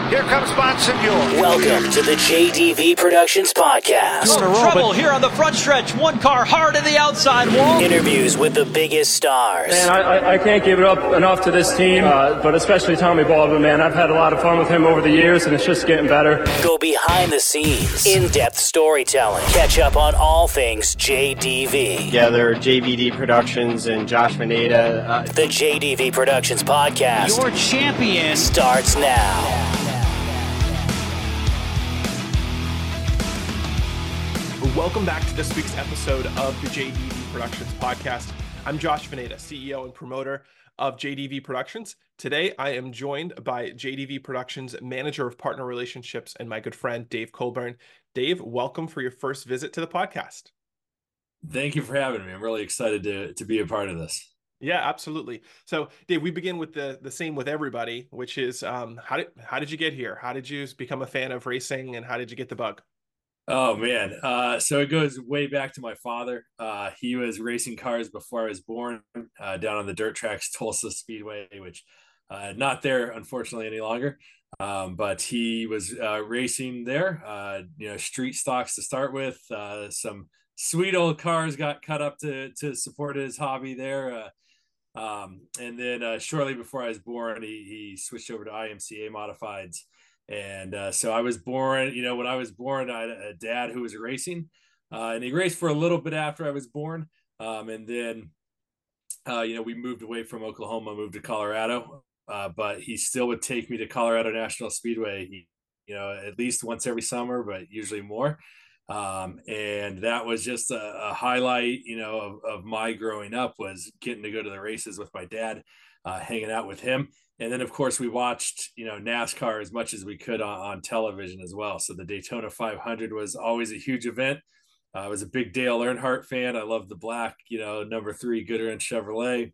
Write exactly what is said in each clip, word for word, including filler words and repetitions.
Here comes Bonsignore. Welcome to the J D V Productions Podcast. Some trouble here on the front stretch. One car hard in the outside wall. Interviews with the biggest stars. Man, I, I can't give it up enough to this team, uh, but especially Tommy Baldwin, man. I've had a lot of fun with him over the years, and it's just getting better. Go behind the scenes. In-depth storytelling. Catch up on all things J D V. Yeah, there are J V D Productions and Josh Maneda. Uh, the J D V Productions Podcast. Your champion starts now. Welcome back to this week's episode of the J D V Productions Podcast. I'm Josh Maneda, C E O and promoter of J D V Productions. Today, I am joined by J D V Productions Manager of Partner Relationships and my good friend, Dave Colburn. Dave, welcome for your first visit to the podcast. Thank you for having me. I'm really excited to, to be a part of this. Yeah, absolutely. So, Dave, we begin with the the same with everybody, which is um, how did how did you get here? How did you become a fan of racing, and how did you get the bug? Oh, man. Uh, so it goes way back to my father. Uh, he was racing cars before I was born uh, down on the dirt tracks, Tulsa Speedway, which uh, not there, unfortunately, any longer. Um, but he was uh, racing there, uh, you know, street stocks to start with. Uh, some sweet old cars got cut up to, to support his hobby there. Uh, um, and then uh, shortly before I was born, he, he switched over to I M C A Modifieds. And uh, so I was born, you know, when I was born, I had a dad who was racing, uh, and he raced for a little bit after I was born. Um, and then, uh, you know, we moved away from Oklahoma, moved to Colorado, uh, but he still would take me to Colorado National Speedway, he, you know, at least once every summer, but usually more. Um, and that was just a, a highlight, you know, of, of my growing up, was getting to go to the races with my dad, uh, hanging out with him. And then, of course, we watched, you know, NASCAR as much as we could on, on television as well. So the Daytona five hundred was always a huge event. Uh, I was a big Dale Earnhardt fan. I loved the black, you know, number three Goodyear Chevrolet.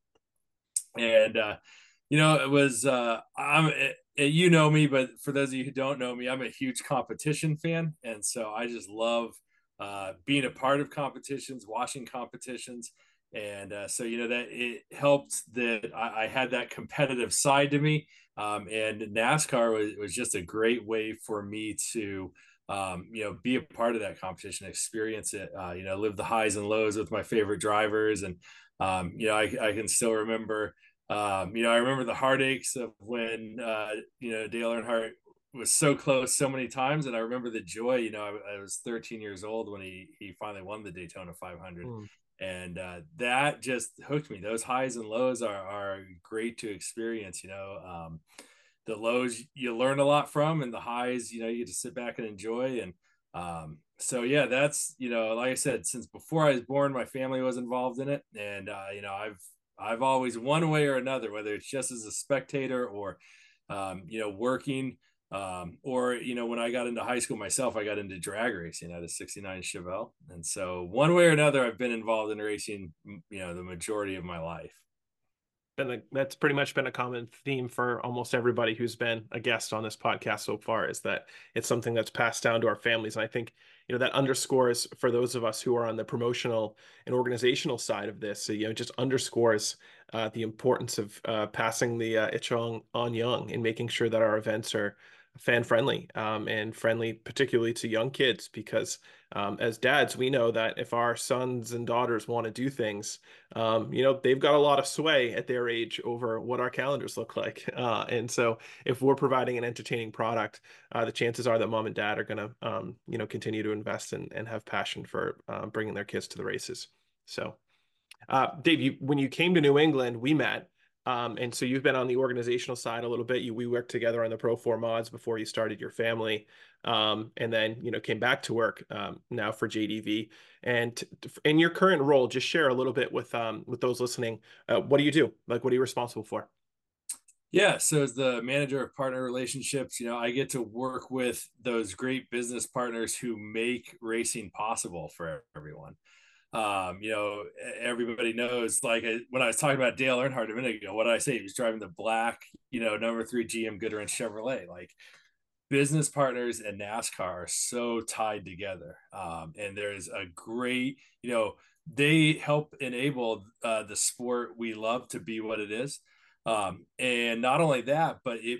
And, uh, you know, it was, uh, I'm, it, it, you know me, but for those of you who don't know me, I'm a huge competition fan. And so I just love uh, being a part of competitions, watching competitions. And uh, so, you know, that it helped that I, I had that competitive side to me. Um, and NASCAR was, was just a great way for me to, um, you know, be a part of that competition, experience it, uh, you know, live the highs and lows with my favorite drivers. And, um, you know, I, I can still remember, um, you know, I remember the heartaches of when, uh, you know, Dale Earnhardt was so close so many times. And I remember the joy, you know, I, I was thirteen years old when he, he finally won the Daytona five hundred. Mm. And uh, that just hooked me. Those highs and lows are, are great to experience. You know, um, the lows you learn a lot from, and the highs, you know, you get to sit back and enjoy. And um, so, yeah, that's, you know, like I said, since before I was born, my family was involved in it. And, uh, you know, I've, I've always, one way or another, whether it's just as a spectator or, um, you know, working, um, or, you know, when I got into high school myself, I got into drag racing. I had a sixty-nine Chevelle. And so one way or another, I've been involved in racing, you know, the majority of my life. And that's pretty much been a common theme for almost everybody who's been a guest on this podcast so far, is that it's something that's passed down to our families. And I think, you know, that underscores, for those of us who are on the promotional and organizational side of this, you know, just underscores uh, the importance of uh, passing the uh, itch on, on young, and making sure that our events are fan friendly um, and friendly, particularly to young kids, because um, as dads, we know that if our sons and daughters want to do things, um, you know, they've got a lot of sway at their age over what our calendars look like. Uh, and so if we're providing an entertaining product, uh, the chances are that mom and dad are going to, um, you know, continue to invest in, and have passion for uh, bringing their kids to the races. So, uh, Dave, you, when you came to New England, we met. Um, and so you've been on the organizational side a little bit. You, we worked together on the Pro four mods before you started your family, um, and then, you know, came back to work um, now for J D V. And in your current role, just share a little bit with um, with those listening. Uh, what do you do? Like, what are you responsible for? Yeah, so as the manager of partner relationships, you know, I get to work with those great business partners who make racing possible for everyone. Um, you know, everybody knows, like I, when I was talking about Dale Earnhardt a minute ago, what did I say? He was driving the black, you know, number three G M Goodyear Chevrolet. Like, business partners and NASCAR are so tied together. Um, and there's a great, you know, they help enable uh, the sport we love to be what it is. Um, and not only that, but it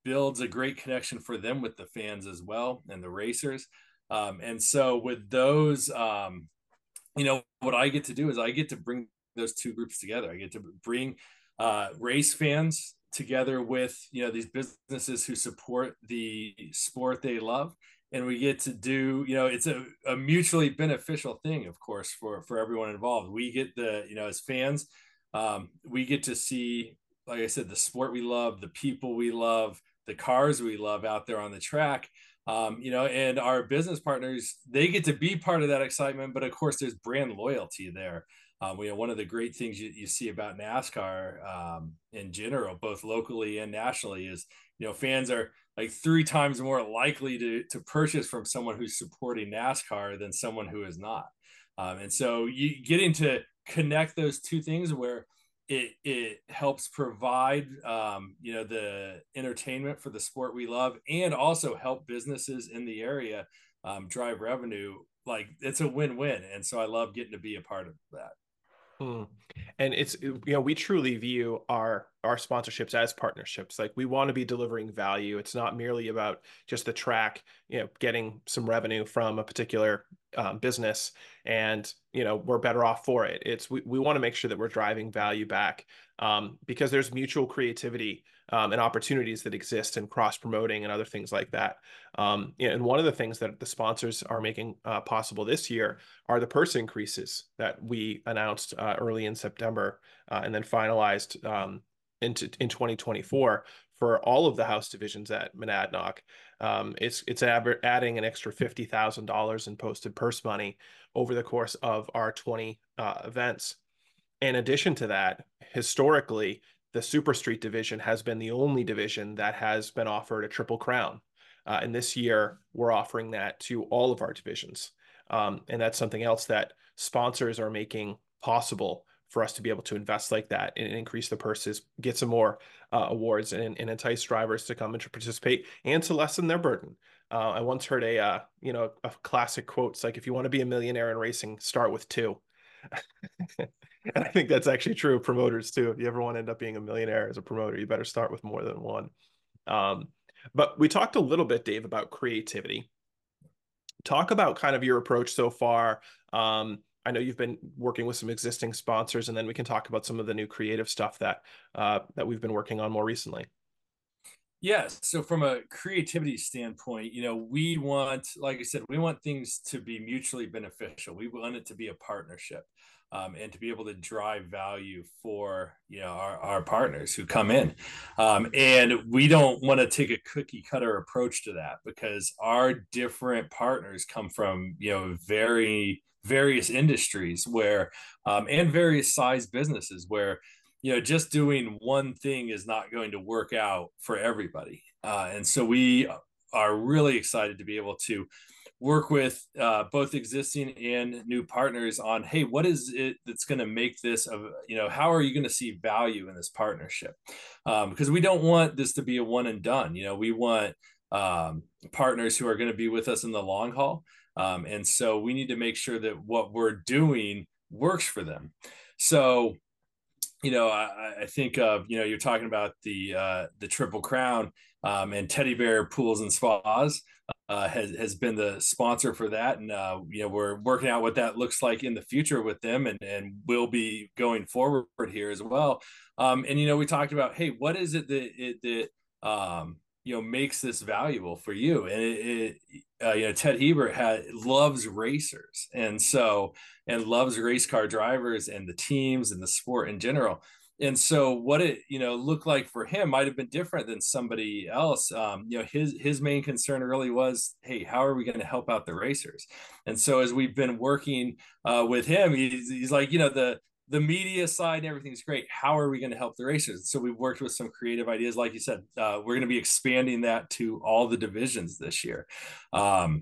builds a great connection for them with the fans as well and the racers. Um, and so with those, um, you know, what I get to do is I get to bring those two groups together. I get to bring uh, race fans together with, you know, these businesses who support the sport they love. And we get to do, you know, it's a, a mutually beneficial thing, of course, for, for everyone involved. We get the, you know, as fans, um, we get to see, like I said, the sport we love, the people we love, the cars we love out there on the track. Um, you know, and our business partners, they get to be part of that excitement. But of course, there's brand loyalty there. Um, you know, one of the great things you, you see about NASCAR um, in general, both locally and nationally, is, you know, fans are like three times more likely to, to purchase from someone who's supporting NASCAR than someone who is not. Um, and so you getting to connect those two things where it, it helps provide, um, you know, the entertainment for the sport we love, and also help businesses in the area um, drive revenue. Like, it's a win-win. And so I love getting to be a part of that. Hmm. And it's, you know, we truly view our our sponsorships as partnerships. Like, we want to be delivering value. It's not merely about just the track, you know, getting some revenue from a particular um, business and, you know, we're better off for it. It's, we, we want to make sure that we're driving value back um, because there's mutual creativity um, and opportunities that exist in cross promoting and other things like that. Um, and one of the things that the sponsors are making uh, possible this year are the purse increases that we announced uh, early in September uh, and then finalized um, into in twenty twenty-four for all of the house divisions at Monadnock. Um, it's it's ab- adding an extra fifty thousand dollars in posted purse money over the course of our twenty uh, events. In addition to that, historically, the Super Street division has been the only division that has been offered a triple crown. Uh, and this year, we're offering that to all of our divisions. Um, and that's something else that sponsors are making possible for us to be able to invest like that and increase the purses, get some more uh, awards, and, and entice drivers to come and to participate and to lessen their burden. Uh, I once heard a, uh, you know, a classic quote. It's like, if you want to be a millionaire in racing, start with two. And I think that's actually true of promoters too. If you ever want to end up being a millionaire as a promoter, you better start with more than one. Um, but we talked a little bit, Dave, about creativity. Talk about kind of your approach so far. Um, I know you've been working with some existing sponsors, and then we can talk about some of the new creative stuff that uh, that we've been working on more recently. Yes. So from a creativity standpoint, you know, we want, like I said, we want things to be mutually beneficial. We want it to be a partnership um, and to be able to drive value for, you know, our, our partners who come in. Um, and we don't want to take a cookie cutter approach to that, because our different partners come from, you know, very various industries where, um, and various size businesses where, you know, just doing one thing is not going to work out for everybody. Uh, and so we are really excited to be able to work with uh, both existing and new partners on, hey, what is it that's going to make this, of, you know, how are you going to see value in this partnership? Um, because we don't want this to be a one and done. You know, we want um, partners who are going to be with us in the long haul. Um, and so we need to make sure that what we're doing works for them. So, you know, I, I think of, you know, you're talking about the uh, the Triple Crown, um, and Teddy Bear Pools and Spas uh, has has been the sponsor for that, and uh, you know, we're working out what that looks like in the future with them, and and will be going forward here as well. Um, and you know, we talked about, hey, what is it that it that um, you know, makes this valuable for you? And it, it uh, you know, Ted Hebert had loves racers, and so and loves race car drivers and the teams and the sport in general. And so what it, you know, looked like for him might have been different than somebody else. Um, you know, his his main concern really was, hey, how are we going to help out the racers? And so as we've been working uh, with him, he's, he's like, you know, the the media side and everything's great. How are we going to help the racers? So we've worked with some creative ideas. Like you said, uh, we're going to be expanding that to all the divisions this year, um,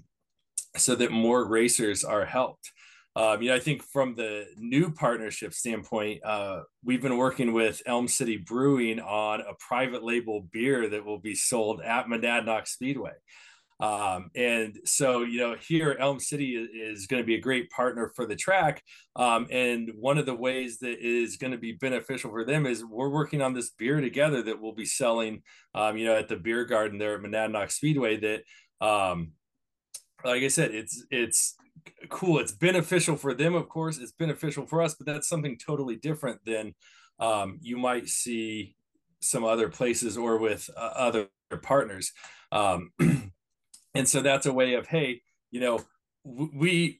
so that more racers are helped. Um, you know, I think from the new partnership standpoint, uh, we've been working with Elm City Brewing on a private label beer that will be sold at Monadnock Speedway. Um, and so, you know, here Elm City is, is going to be a great partner for the track. Um, and one of the ways that is going to be beneficial for them is we're working on this beer together that we'll be selling, um, you know, at the beer garden there at Monadnock Speedway that, um, like I said, it's, it's cool. It's beneficial for them. Of course, it's beneficial for us, but that's something totally different than, um, you might see some other places or with uh, other partners. Um, And so that's a way of, hey, you know, we,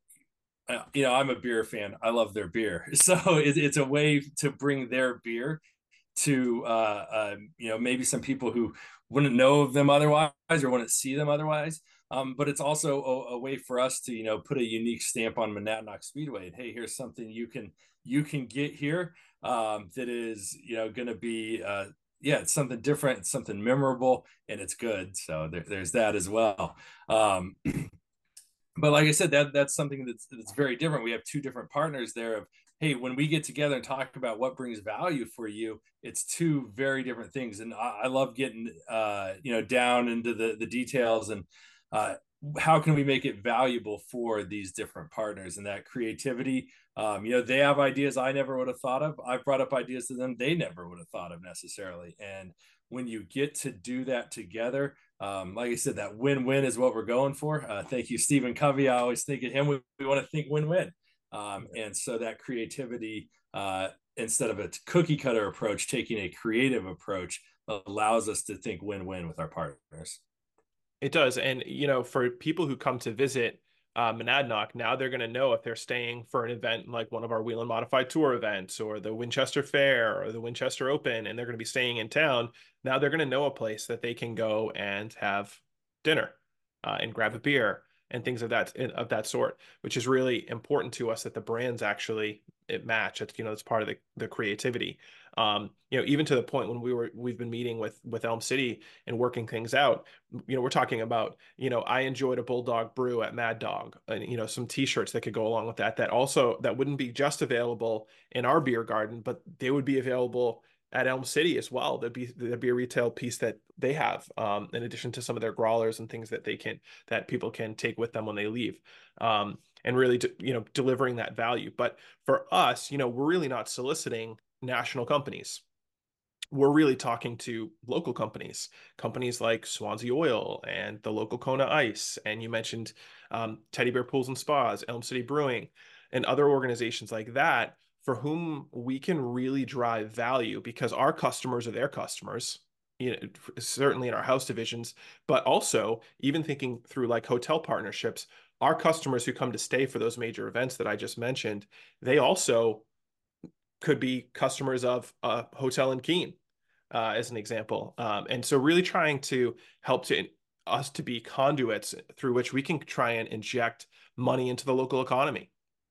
uh, you know, I'm a beer fan. I love their beer. So it, it's a way to bring their beer to, uh, uh, you know, maybe some people who wouldn't know of them otherwise or wouldn't see them otherwise. Um, but it's also a, a way for us to, you know, put a unique stamp on Monadnock Speedway. And, hey, here's something you can you can get here um, that is, you know, going to be, uh, yeah, it's something different, it's something memorable, and it's good. So there, there's that as well. Um, but like I said, that that's something that's that's very different. We have two different partners there. Of hey, when we get together and talk about what brings value for you, it's two very different things. And I, I love getting uh, you know down into the the details and uh, how can we make it valuable for these different partners and that creativity. Um, you know, they have ideas I never would have thought of. I've brought up ideas to them they never would have thought of necessarily. And when you get to do that together, um, like I said, that win-win is what we're going for. Uh, thank you, Stephen Covey. I always think of him. We, we want to think win-win. Um, and so that creativity, uh, instead of a cookie cutter approach, taking a creative approach allows us to think win-win with our partners. It does. And, you know, for people who come to visit uh, Monadnock, now they're going to know if they're staying for an event like one of our Whelen Modified Tour events or the Winchester Fair or the Winchester Open, and they're going to be staying in town. Now they're going to know a place that they can go and have dinner uh, and grab a beer and things of that of that sort, which is really important to us that the brands actually it match. It's, you know, it's part of the, the creativity. Um, you know, even to the point when we were, we've been meeting with, with Elm City and working things out, you know, we're talking about, you know, I enjoyed a Bulldog brew at Mad Dog and, you know, some t-shirts that could go along with that, that also, that wouldn't be just available in our beer garden, but they would be available at Elm City as well. There'd be, there'd be a retail piece that they have, um, in addition to some of their growlers and things that they can, that people can take with them when they leave. Um, and really, you know, delivering that value. But for us, you know, we're really not soliciting national companies. We're really talking to local companies, companies like Swansea Oil and the local Kona Ice. And you mentioned um, Teddy Bear Pools and Spas, Elm City Brewing, and other organizations like that for whom we can really drive value because our customers are their customers, you know, certainly in our house divisions, but also even thinking through like hotel partnerships, our customers who come to stay for those major events that I just mentioned, they also could be customers of a hotel in Keene, uh, as an example. Um, and so really trying to help to us to be conduits through which we can try and inject money into the local economy.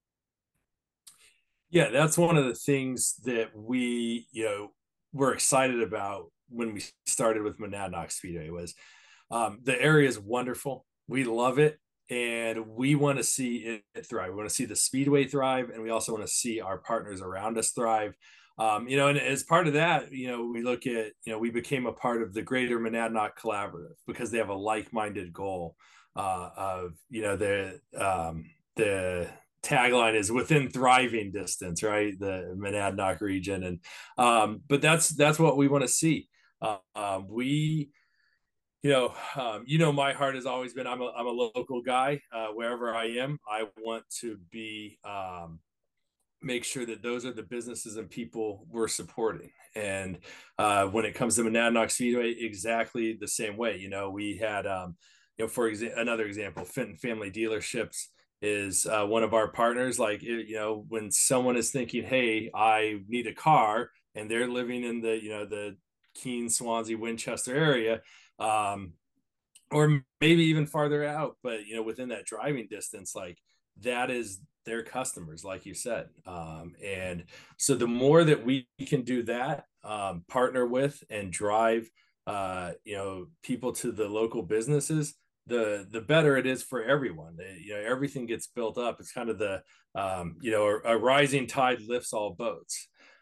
Yeah, that's one of the things that we, you know, were excited about when we started with Monadnock Speedway was um, the area is wonderful. We love it. And we want to see it thrive. We want to see the Speedway thrive. And we also want to see our partners around us thrive. Um, you know, and as part of that, you know, we look at, you know, we became a part of the Greater Monadnock Collaborative because they have a like-minded goal uh, of, you know, the, um, the tagline is within thriving distance, right? The Monadnock region. And, um, but that's, that's what we want to see. Uh, um, we, You know, um, you know, my heart has always been, I'm a, I'm a local guy, uh, wherever I am. I want to be, um, make sure that those are the businesses and people we're supporting. And uh, when it comes to Monadnock Speedway, exactly the same way. You know, we had, um, you know, for example, another example, Fenton Family Dealerships is uh, one of our partners. Like, you know, when someone is thinking, hey, I need a car, and they're living in the, you know, the Keene, Swansea, Winchester area, um or maybe even farther out, but you know, within that driving distance, like that is their customers, like you said. Um and so the more that we can do that, um partner with and drive uh you know, people to the local businesses, the the better it is for everyone. You know, everything gets built up. It's kind of the um you know, a, a rising tide lifts all boats.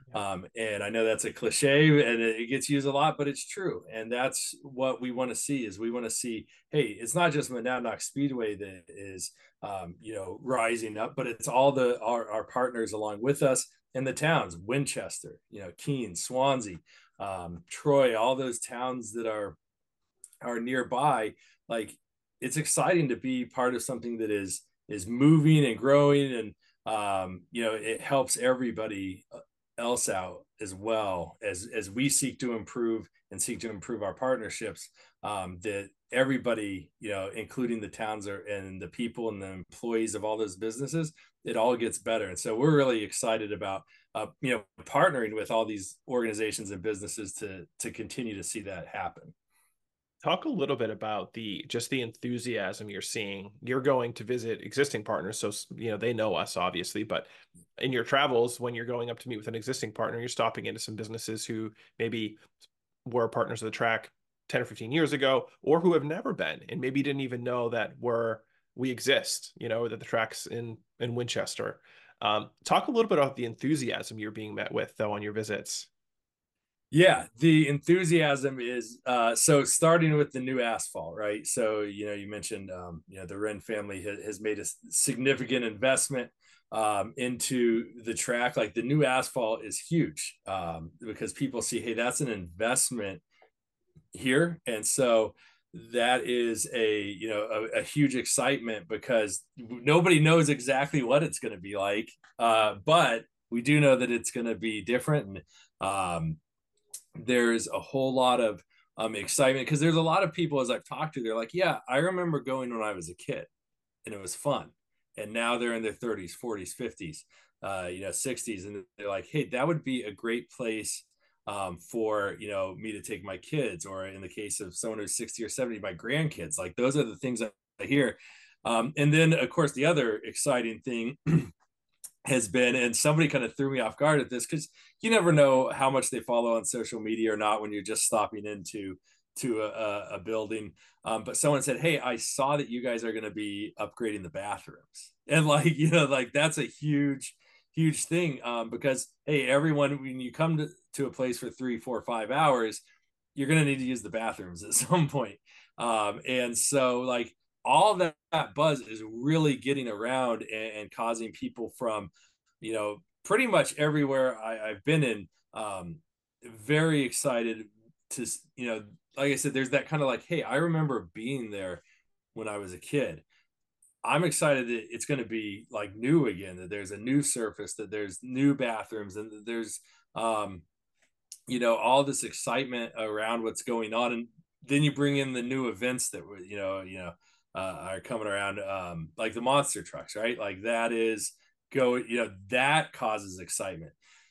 Um, and I know that's a cliche and it gets used a lot, but it's true. And that's what we want to see is we want to see, hey, it's not just Monadnock Speedway that is, um, you know, rising up, but it's all the, our, our partners along with us in the towns, Winchester, you know, Keene, Swansea, um, Troy, all those towns that are, are nearby. Like, it's exciting to be part of something that is, is moving and growing. And, um, you know, it helps everybody else out as well as as we seek to improve and seek to improve our partnerships, um, that everybody, you know, including the towns are, and the people and the employees of all those businesses, it all gets better. And so we're really excited about, uh, you know, partnering with all these organizations and businesses to to continue to see that happen. Talk a little bit about the just the enthusiasm you're seeing. You're going to visit existing partners, so you know they know us obviously, but in your travels, when you're going up to meet with an existing partner, you're stopping into some businesses who maybe were partners of the track ten or fifteen years ago, or who have never been and maybe didn't even know that we're we exist, you know, that the track's in in Winchester. Um, talk a little bit about the enthusiasm you're being met with though on your visits. Yeah, the enthusiasm is, uh, so starting with the new asphalt, right? So, you know, you mentioned, um, you know, the Wren family has, has made a significant investment um, into the track. Like, the new asphalt is huge, um, because people see, hey, that's an investment here. And so that is a, you know, a, a huge excitement because nobody knows exactly what it's going to be like. Uh, but we do know that it's going to be different. And, um, there's a whole lot of um, excitement because there's a lot of people, as I've talked to, they're like, yeah, I remember going when I was a kid and it was fun. And now they're in their thirties, forties, fifties, uh, you know, sixties. And they're like, hey, that would be a great place um, for, you know, me to take my kids, or in the case of someone who's sixty or seventy, my grandkids. Like, those are the things I hear. Um, and then, of course, the other exciting thing has been, and somebody kind of threw me off guard at this because you never know how much they follow on social media or not when you're just stopping into to a, a building. Um, but someone said, hey, I saw that you guys are going to be upgrading the bathrooms. And like, you know, like that's a huge, huge thing, um, because, hey, everyone, when you come to, to a place for three, four, five hours, you're going to need to use the bathrooms at some point. Um, and so like, all that, that buzz is really getting around and, and causing people from, you know, pretty much everywhere I, I've been in, um, very excited to, you know, like I said, there's that kind of like, hey, I remember being there when I was a kid. I'm excited that it's going to be like new again, that there's a new surface, that there's new bathrooms, and that there's, um, you know, all this excitement around what's going on. And then you bring in the new events that were, you know, you know, Uh, are coming around, um, like the monster trucks, right? Like that is go, you know, that causes excitement.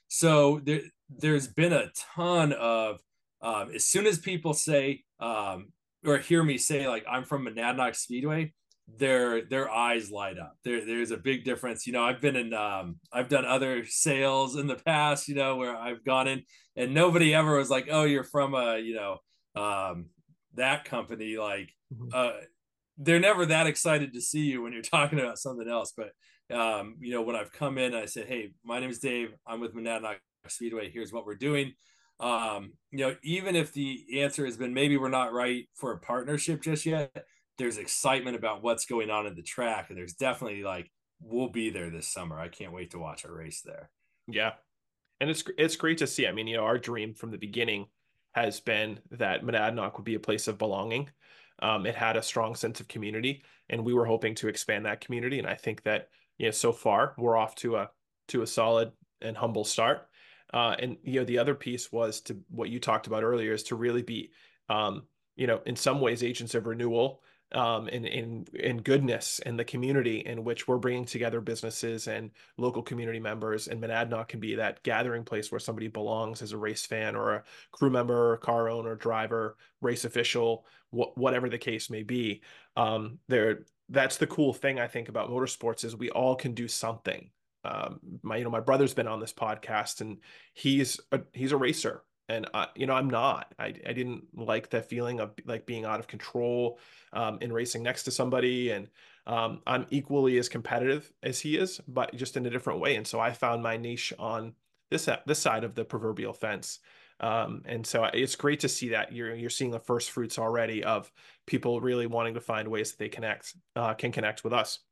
So there, there's been a ton of, um, as soon as people say, um, or hear me say, like, I'm from Monadnock Speedway, their, their eyes light up. There, there's a big difference. You know, I've been in, um, I've done other sales in the past, you know, where I've gone in and nobody ever was like, oh, you're from a, you know, um, that company. Like, mm-hmm. uh, they're never that excited to see you when you're talking about something else. But, um, you know, when I've come in, I said, hey, my name is Dave. I'm with Monadnock Speedway. Here's what we're doing. Um, you know, even if the answer has been, maybe we're not right for a partnership just yet, there's excitement about what's going on at the track. And there's definitely like, we'll be there this summer. I can't wait to watch a race there. Yeah. And it's, it's great to see. I mean, you know, our dream from the beginning has been that Monadnock would be a place of belonging. Um, it had a strong sense of community, and we were hoping to expand that community. And I think that, you know, so far we're off to a to a solid and humble start. Uh, and you know, the other piece was to what you talked about earlier is to really be, um, you know, in some ways agents of renewal, um, in in in goodness in the community in which we're bringing together businesses and local community members. And Monadnock can be that gathering place where somebody belongs as a race fan or a crew member, car owner, driver, race official, wh- whatever the case may be. Um, there, that's the cool thing I think about motorsports is we all can do something. Um, my, you know, my brother's been on this podcast, and he's a, he's a racer. And, I, you know, I'm not, I, I didn't like that feeling of like being out of control um, in racing next to somebody. And um, I'm equally as competitive as he is, but just in a different way. And so I found my niche on this this side of the proverbial fence. Um, and so it's great to see that you're you're seeing the first fruits already of people really wanting to find ways that they connect uh, can connect with us.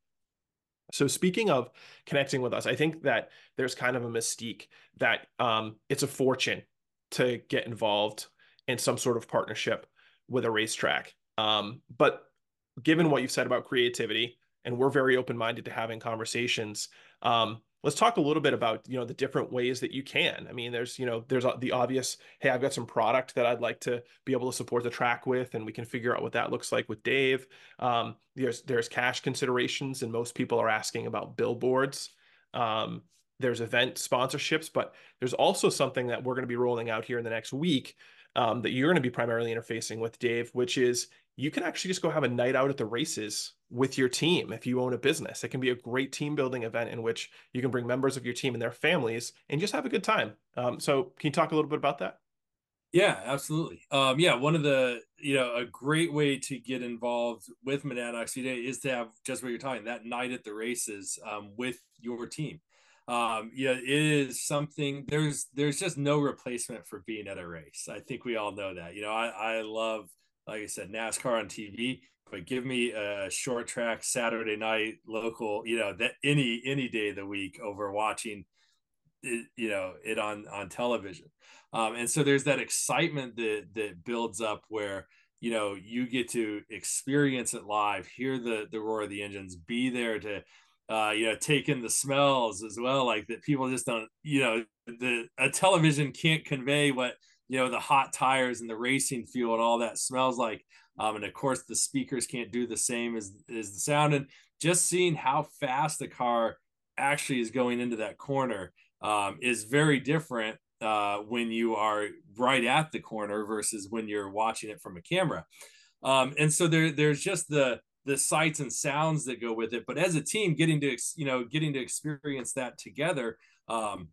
So speaking of connecting with us, I think that there's kind of a mystique that um, it's a fortune to get involved in some sort of partnership with a racetrack. Um, but given what you've said about creativity, and we're very open-minded to having conversations, um, let's talk a little bit about, you know, the different ways that you can. I mean, there's, you know, there's the obvious, hey, I've got some product that I'd like to be able to support the track with, and we can figure out what that looks like with Dave. Um, there's there's cash considerations, and most people are asking about billboards. Um, there's event sponsorships, but there's also something that we're going to be rolling out here in the next week um, that you're going to be primarily interfacing with, Dave, which is you can actually just go have a night out at the races with your team if you own a business. It can be a great team building event in which you can bring members of your team and their families and just have a good time. Um, so can you talk a little bit about that? Yeah, absolutely. Um, yeah, one of the, you know, a great way to get involved with Monadnock Speedway is to have just what you're talking, that night at the races um, with your team. Um, yeah, it is something, there's, there's just no replacement for being at a race. I think we all know that. You know, I, I love, like I said, NASCAR on T V, but give me a short track Saturday night local, you know, that any, any day of the week over watching it, you know, it on, on television. Um, and so there's that excitement that, that builds up where, you know, you get to experience it live, hear the, the roar of the engines, be there to, uh, you know, take in the smells as well. Like that people just don't, you know, the, a television can't convey what, you know, the hot tires and the racing fuel and all that smells like. Um, and of course the speakers can't do the same as, as the sound, and just seeing how fast the car actually is going into that corner um, is very different uh, when you are right at the corner versus when you're watching it from a camera. Um, and so there, there's just the, the sights and sounds that go with it. But as a team, getting to, you know, getting to experience that together um,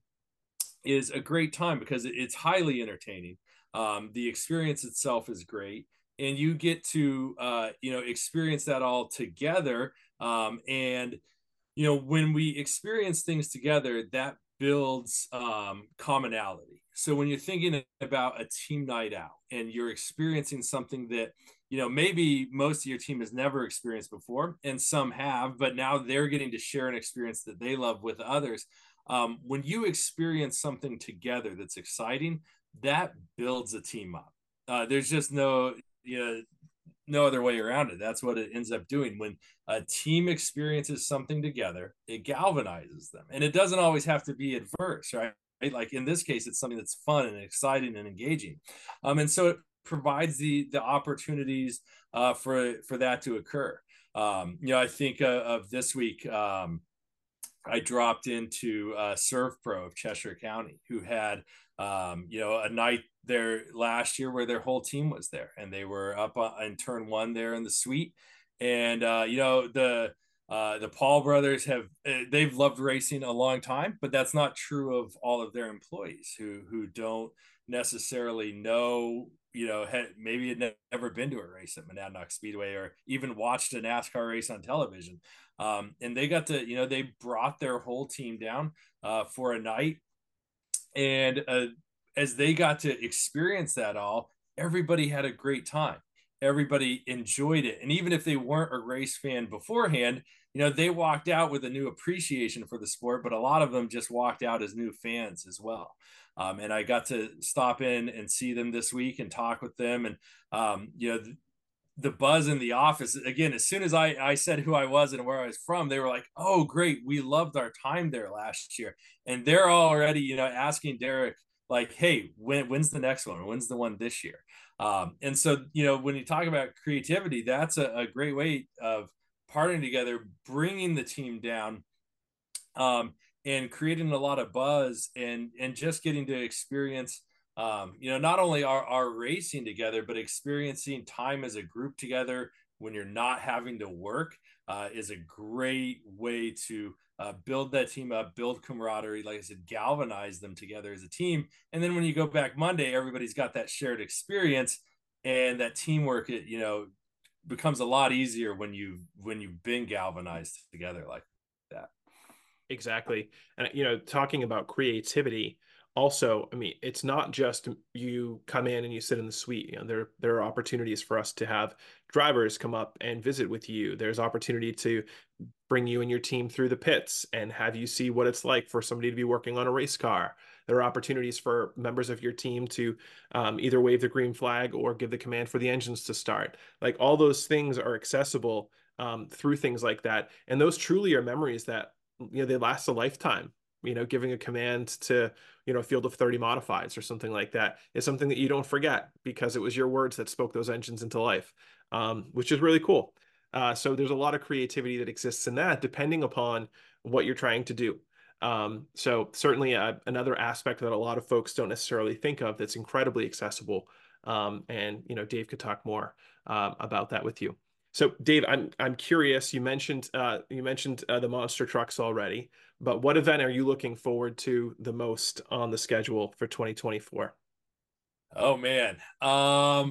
is a great time because it's highly entertaining. Um, the experience itself is great, and you get to, uh, you know, experience that all together. Um, and, you know, when we experience things together, that builds um, commonality. So when you're thinking about a team night out and you're experiencing something that, you know, maybe most of your team has never experienced before, and some have, but now they're getting to share an experience that they love with others. Um, when you experience something together that's exciting, that builds a team up. Uh, there's just no, you know, no other way around it. That's what it ends up doing. When a team experiences something together, it galvanizes them. And it doesn't always have to be adverse, right? Like in this case, it's something that's fun and exciting and engaging. Um, and so it provides the the opportunities uh, for, for that to occur. Um, you know, I think uh, of this week, um, I dropped into uh, Surf Pro of Cheshire County, who had, um, you know, a night there last year where their whole team was there, and they were up in turn one there in the suite. And, uh, you know, the, uh, the Paul brothers have, they've loved racing a long time, but that's not true of all of their employees who, who don't necessarily know, you know, had maybe had never been to a race at Monadnock Speedway or even watched a NASCAR race on television. Um, and they got to, you know, they brought their whole team down uh, for a night. And uh, as they got to experience that all, everybody had a great time. Everybody enjoyed it. And even if they weren't a race fan beforehand, you know, they walked out with a new appreciation for the sport, but a lot of them just walked out as new fans as well. Um, and I got to stop in and see them this week and talk with them. And, um, you know, the, the buzz in the office, again, as soon as I, I said who I was and where I was from, they were like, oh, great. We loved our time there last year. And they're already, you know, asking Derek, like, hey, when, when's the next one? When's the one this year? Um, and so, you know, when you talk about creativity, that's a, a great way of partnering together, bringing the team down, um, and creating a lot of buzz and, and just getting to experience, um, you know, not only our, our racing together, but experiencing time as a group together when you're not having to work uh, is a great way to uh, build that team up, build camaraderie, like I said, galvanize them together as a team. And then when you go back Monday, everybody's got that shared experience, and that teamwork, it, you know, becomes a lot easier when you when you've been galvanized together like that. Exactly. And, you know, talking about creativity, also, I mean, it's not just you come in and you sit in the suite. You know, there there are opportunities for us to have drivers come up and visit with you. There's opportunity to bring you and your team through the pits and have you see what it's like for somebody to be working on a race car. There are opportunities for members of your team to um, either wave the green flag or give the command for the engines to start. Like, all those things are accessible um, through things like that. And those truly are memories that, you know, they last a lifetime. You know, giving a command to, you know, a field of thirty modifieds or something like that is something that you don't forget because it was your words that spoke those engines into life, um, which is really cool. Uh, so there's a lot of creativity that exists in that, depending upon what you're trying to do. Um, so certainly uh, another aspect that a lot of folks don't necessarily think of that's incredibly accessible. Um, and, you know, Dave could talk more um, about that with you. So Dave, I'm I'm curious. You mentioned uh, you mentioned uh, the monster trucks already, but what event are you looking forward to the most on the schedule for twenty twenty-four? Oh man, um,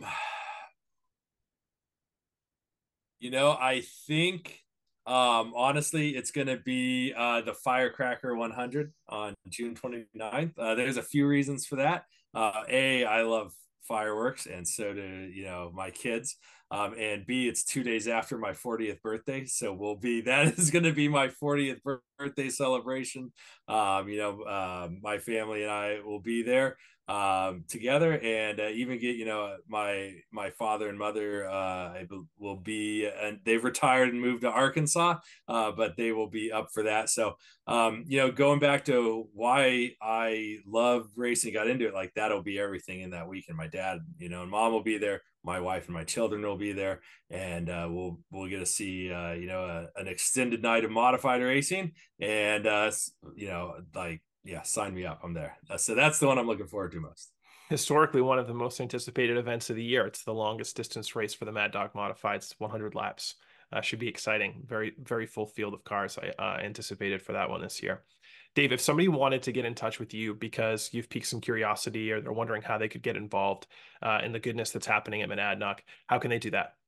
you know, I think um, honestly, it's going to be uh, the Firecracker one hundred on June twenty-ninth. Uh, there's a few reasons for that. Uh, a, I love fireworks, and so do, you know, my kids. Um, and B, it's two days after my fortieth birthday, so we'll be that is going to be my fortieth birthday celebration. Um, you know, uh, my family and I will be there um, together, and uh, even get, you know, my my father and mother uh, I will be, and they've retired and moved to Arkansas, uh, but they will be up for that. So um, you know, going back to why I love racing, got into it, like that'll be everything in that weekend. My dad, you know, and mom will be there. My wife and my children will be there, and uh, we'll we'll get to see uh, you know a, an extended night of modified racing, and uh, you know, like, yeah, sign me up. I'm there. Uh, so that's the one I'm looking forward to most. Historically, one of the most anticipated events of the year. It's the longest distance race for the Mad Dog Modifieds, one hundred laps. Uh, should be exciting. Very very full field of cars I uh, anticipated for that one this year. Dave, if somebody wanted to get in touch with you because you've piqued some curiosity or they're wondering how they could get involved uh, in the goodness that's happening at Monadnock, how can they do that?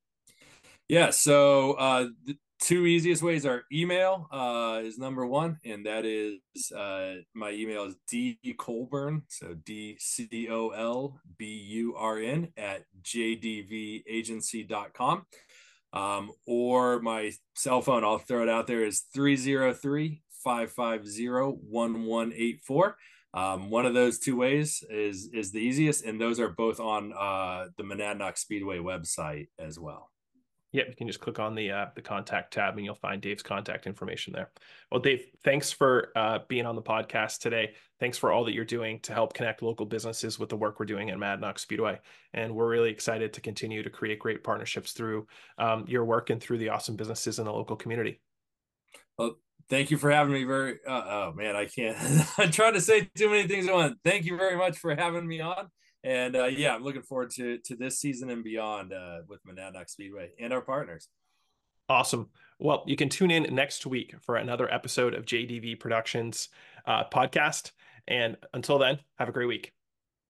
Yeah, so uh, the two easiest ways are email uh, is number one, and that is uh, my email is D Colburn, so D C O L B U R N at J D V agency dot com. Um, or my cell phone, I'll throw it out there, is three oh three, five five zero, one one eight four. Um, one of those two ways is is the easiest, and those are both on uh, the Monadnock Speedway website as well. Yep, you can just click on the uh, the contact tab and you'll find Dave's contact information there. Well, Dave, thanks for uh, being on the podcast today. Thanks for all that you're doing to help connect local businesses with the work we're doing at Monadnock Speedway. And we're really excited to continue to create great partnerships through um, your work and through the awesome businesses in the local community. Well, thank you for having me. Very, uh, oh man, I can't, I'm trying to say too many things at once. Thank you very much for having me on. And uh, yeah, I'm looking forward to to this season and beyond uh, with Monadnock Speedway and our partners. Awesome. Well, you can tune in next week for another episode of J D V Productions uh, podcast. And until then, have a great week.